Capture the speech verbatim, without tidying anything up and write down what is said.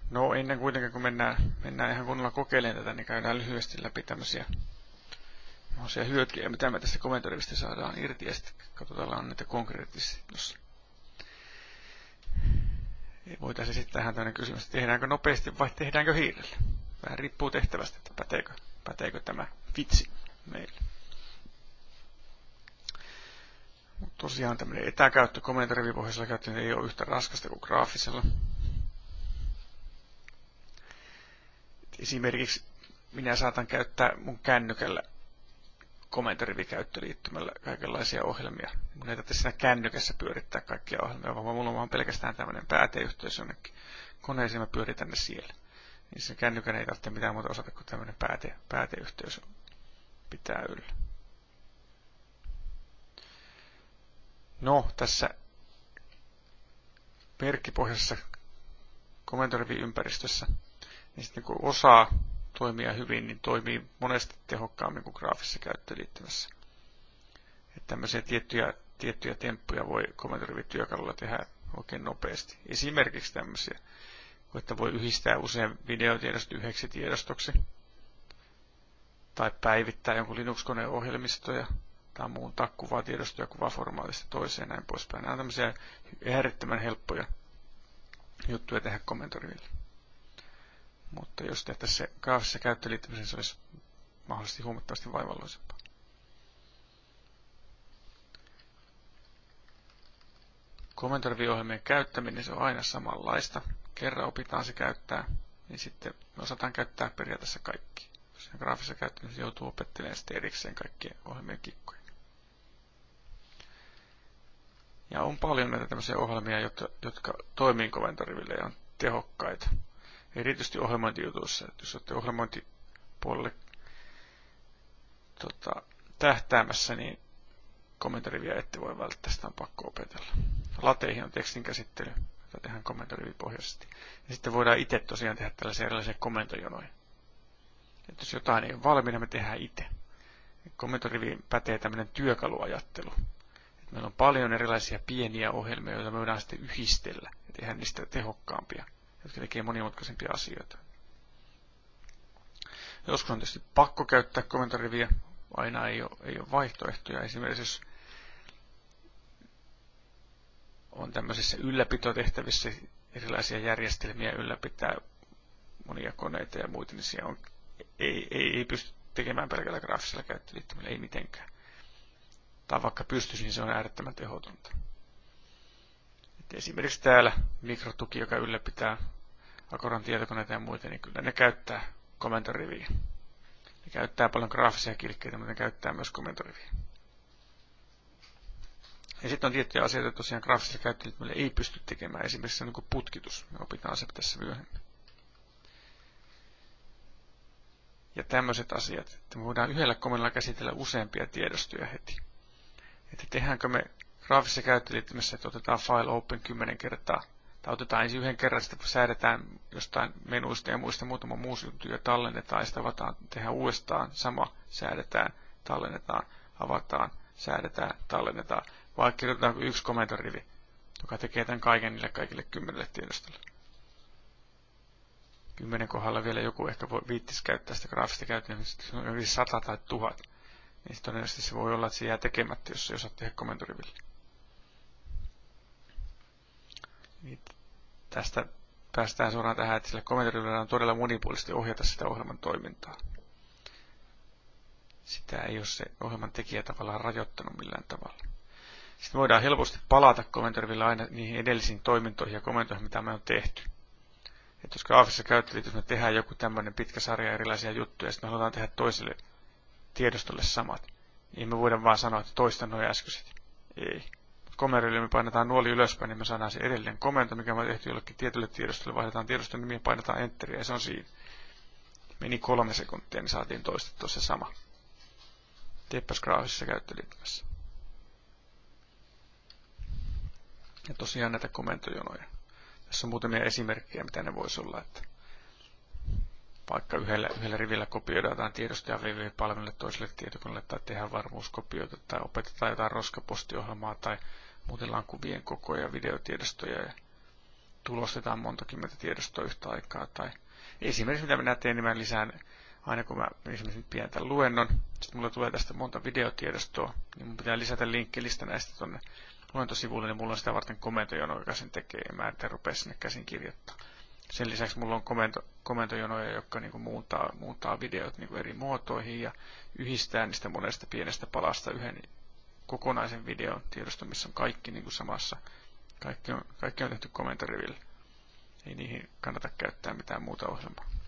No ennen kuitenkin kun mennään, mennään ihan kunnolla kokeilemaan tätä, niin käydään lyhyesti läpi tämmöisiä hyötyjä, mitä me tästä komentorivistä saadaan irti, ja sitten katsotaan niitä konkreettisesti tuossa. Voitaisiin sitten tähän tämmöinen kysymys, että tehdäänkö nopeasti vai tehdäänkö hiirellä? Vähän riippuu tehtävästä, että päteekö, päteekö tämä vitsi meille. Mutta tosiaan tämmöinen etäkäyttö komentorivipohjaisella käyttöllä ei ole yhtä raskasta kuin graafisella. Esimerkiksi minä saatan käyttää mun kännykällä komentorivikäyttöliittymällä kaikenlaisia ohjelmia. Mun ei tarvitse siinä kännykässä pyörittää kaikkia ohjelmia, vaan mulla on vaan pelkästään tämmöinen pääteyhteys jonnekin koneeseen, mä pyöritän ne siellä. Niin se kännykän ei tarvitse mitään muuta osata kuin tämmöinen pääte, pääteyhteys pitää yllä. No, tässä merkkipohjaisessa komentorivi-ympäristössä niin sitten kun osaa toimia hyvin, niin toimii monesti tehokkaammin kuin graafisessa käyttöliittymässä. Että tämmöisiä tiettyjä, tiettyjä temppuja voi komentorivityökalulla tehdä oikein nopeasti. Esimerkiksi tämmöisiä, että voi yhdistää usein videotiedostot yhdeksi tiedostoksi, tai päivittää jonkun Linux-koneen ohjelmistoja, tai muuntaa kuvatiedostoja kuvaformaatista toiseen näin poispäin. Nämä on tämmöisiä äärettömän helppoja juttuja tehdä komentoriville. Mutta jos tehtäisiin se graafisessa käyttöliittymisessä, se olisi mahdollisesti huomattavasti vaivalloisempaa. Komentoriviohjelmien käyttäminen se on aina samanlaista. Kerran opitaan se käyttää, niin sitten me osataan käyttää periaatteessa kaikki. Jos graafisessa käyttämisessä joutuu opettelemaan sitten erikseen kaikkien ohjelmien kikkoja. Ja on paljon näitä tämmöisiä ohjelmia, jotka, jotka toimii komentoriville ja on tehokkaita. Erityisesti ohjelmointijutuissa, että jos olette ohjelmointipuolelle tota, tähtäämässä, niin komentoriviä ette voi välttää, sitä on pakko opetella. Lateihin on tekstinkäsittely, jota tehdään komentorivipohjaisesti. Ja sitten voidaan itse tosiaan tehdä tällaisia erilaisia komentojonoja. Että jos jotain ei ole valmiina, me tehdään itse. Komentoriviin pätee tämmöinen työkaluajattelu. Että meillä on paljon erilaisia pieniä ohjelmia, joita me voidaan sitten yhdistellä ja tehdä niistä tehokkaampia, jotka tekee monimutkaisempia asioita. Joskus on tietysti pakko käyttää komentoriviä, aina ei ole, ei ole vaihtoehtoja. Esimerkiksi jos on tämmöisissä ylläpitotehtävissä erilaisia järjestelmiä ylläpitää monia koneita ja muita, niin siellä on, ei, ei, ei pysty tekemään pelkällä graafisella käyttöliittymällä, ei mitenkään. Tai vaikka pystyisi, niin se on äärettömän tehotonta. Et esimerkiksi täällä mikrotuki, joka ylläpitää Akoran tietokoneita ja muita, niin kyllä ne käyttää komentoriviä. Ne käyttää paljon graafisia kilkkeitä, mutta ne käyttää myös komentoriviä. Ja sitten on tiettyjä asioita, että tosiaan graafisella käyttöliittymällä ei pysty tekemään. Esimerkiksi se on niin kuin putkitus. Me opitaan se tässä myöhemmin. Ja tämmöiset asiat, että me voidaan yhdellä komennolla käsitellä useampia tiedostoja heti. Että tehdäänkö me graafisessa käyttöliittymässä, että otetaan file open kymmenen kertaa, tai otetaan ensin yhden kerran, sitten säädetään jostain menuista ja muista muutama muu juttu ja tallennetaan, ja sitten avataan, tehdään uudestaan, sama, säädetään, tallennetaan, avataan, säädetään, tallennetaan, vai kirjoitetaanko yksi komentorivi, joka tekee tämän kaiken niille kaikille kymmenelle tiedostolle. Kymmenen kohdalla vielä joku ehkä voi viittis käyttää sitä graafista käyttöliittymää, se on yli sata tai tuhat. Niin todennäköisesti se voi olla, että se jää tekemättä, jos ei osaa tehdä komentoriville. Niin tästä päästään suoraan tähän, että sillä komentorivillä on todella monipuolisesti ohjata sitä ohjelman toimintaa. Sitä ei ole se ohjelman tekijä tavallaan rajoittanut millään tavalla. Sitten voidaan helposti palata komentorivilla aina niihin edellisiin toimintoihin ja komentoihin, mitä me on tehty. Että jos graafisessa käyttöliittymässä me tehdään joku tämmöinen pitkä sarja erilaisia juttuja, ja sitten me halutaan tehdä toiselle tiedostolle samat, niin me voidaan vaan sanoa, että toista nuo äskeiset. Ei. Komentoriville me painetaan nuoli ylöspäin, niin me saadaan se edellinen komento, mikä me on tehty jollekin tietylle tiedostolle, vaihdetaan tiedoston nimiä, painetaan enteriä, ja se on siinä. Meni kolme sekuntia, niin saatiin toistettua se sama. Teepäs graafisessa käyttöliittymässä. Ja tosiaan näitä komentojonoja. Tässä on muutamia esimerkkejä, mitä ne voisi olla, että vaikka yhdellä, yhdellä rivillä kopioidaan jotain tiedostoja www-palvelulle toiselle tietokoneelle tai tehdään varmuuskopioita tai opetetaan jotain roskapostiohjelmaa tai muutellaan kuvien kokoja ja videotiedostoja ja tulostetaan monta kymmentä tiedostoa yhtä aikaa. Tai esimerkiksi mitä minä teen, niin mä lisään, aina kun mä esimerkiksi pidän tämän luennon, sitten mulla tulee tästä monta videotiedostoa, niin mun pitää lisätä linkkilista näistä tuonne luentosivuille, niin mulla on sitä varten komentojono, joka sen tekee, ja mä en rupea sinne käsin kirjoittaa. Sen lisäksi mulla on komento, komentojonoja, jotka niin kuin muuntaa, muuntaa videot niin kuin eri muotoihin ja yhdistää niistä monesta pienestä palasta yhden kokonaisen videon tiedoston, missä on kaikki niin kuin samassa. Kaikki on, kaikki on tehty komentoriville. Ei niihin kannata käyttää mitään muuta ohjelmaa.